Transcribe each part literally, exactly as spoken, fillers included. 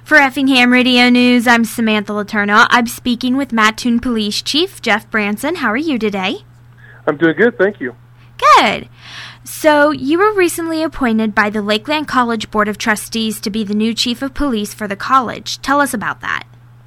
For Effingham Radio News, I'm Samantha Letourneau. I'm speaking with Mattoon Police Chief Jeff Branson. How are you today? I'm doing good, thank you. Good. So, you were recently appointed by the Lakeland College Board of Trustees to be the new Chief of Police for the college. Tell us about that.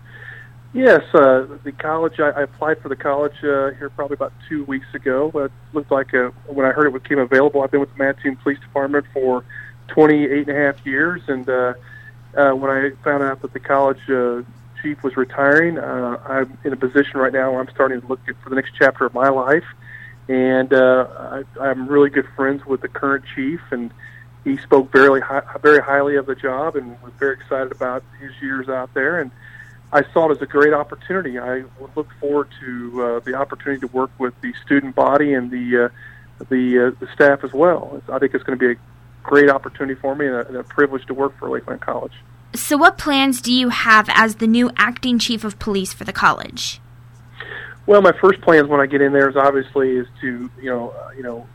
Yes, uh, the college, I, I applied for the college uh, here probably about two weeks ago. It looked like uh, when I heard it became available, I've been with the Mattoon Police Department for twenty-eight and a half years, and uh, uh, when I found out that the college uh, chief was retiring, uh, I'm in a position right now where I'm starting to look for the next chapter of my life, and uh, I, I'm really good friends with the current chief, and he spoke very, high, very highly of the job and was very excited about his years out there, and I saw it as a great opportunity. I would look forward to uh, the opportunity to work with the student body and the uh, the, uh, the staff as well. I think it's going to be a great opportunity for me and a, and a privilege to work for Lakeland College. So what plans do you have as the new acting chief of police for the college? Well, my first plans when I get in there is obviously is to, you know, uh, you know,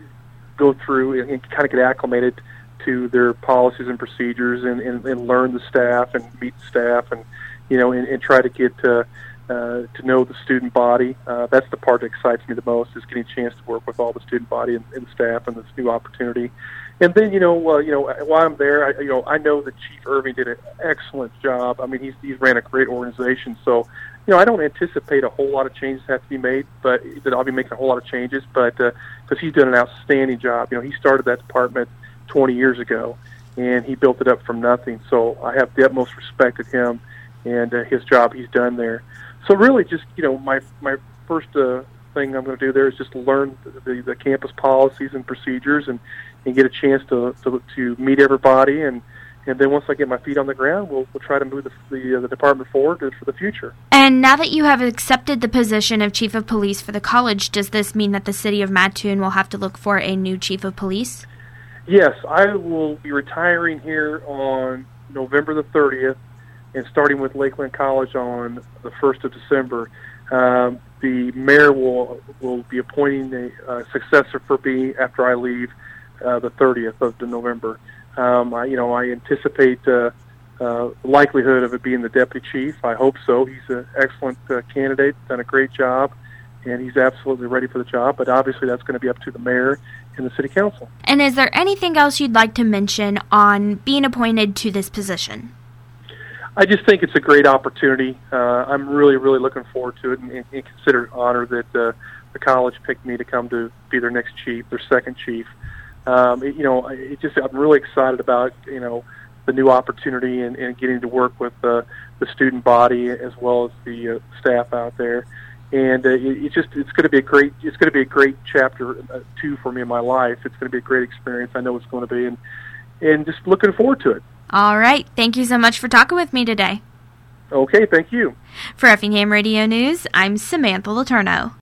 go through and, and kind of get acclimated to their policies and procedures and, and, and learn the staff and meet the staff and, you know, and, and try to get uh, uh, to know the student body. Uh, that's the part that excites me the most, is getting a chance to work with all the student body and, and the staff and this new opportunity. And then, you know, uh, you know, while I'm there, I, you know, I know that Chief Irving did an excellent job. I mean, he's he's ran a great organization. So, you know, I don't anticipate a whole lot of changes have to be made, but that I'll be making a whole lot of changes. But because uh, he's done an outstanding job. You know, he started that department twenty years ago, and he built it up from nothing. So I have the utmost respect of him and uh, his job he's done there. So really just, you know, my my first uh, thing I'm going to do there is just learn the, the, the campus policies and procedures and, and get a chance to, to to meet everybody. And, and then once I get my feet on the ground, we'll, we'll try to move the, the, uh, the department forward for the future. And now that you have accepted the position of Chief of Police for the college, does this mean that the city of Mattoon will have to look for a new Chief of Police? Yes, I will be retiring here on November the thirtieth. And starting with Lakeland College on the first of December, um, the mayor will will be appointing a uh, successor for me after I leave uh, the thirtieth of November. Um, I, you know, I anticipate uh, uh, the likelihood of it being the deputy chief. I hope so. He's an excellent uh, candidate, done a great job, and he's absolutely ready for the job. But obviously, that's going to be up to the mayor and the city council. And is there anything else you'd like to mention on being appointed to this position? I just think it's a great opportunity. Uh, I'm really, really looking forward to it, and, and consider it an honor that uh, the college picked me to come to be their next chief, their second chief. Um, it, you know, it just I'm really excited about you know the new opportunity and, and getting to work with uh, the student body as well as the uh, staff out there. And uh, it, it's just it's going to be a great it's going to be a great chapter uh, two for me in my life. It's going to be a great experience. I know it's going to be, and and just looking forward to it. All right. Thank you so much for talking with me today. Okay, thank you. For Effingham Radio News, I'm Samantha Letourneau.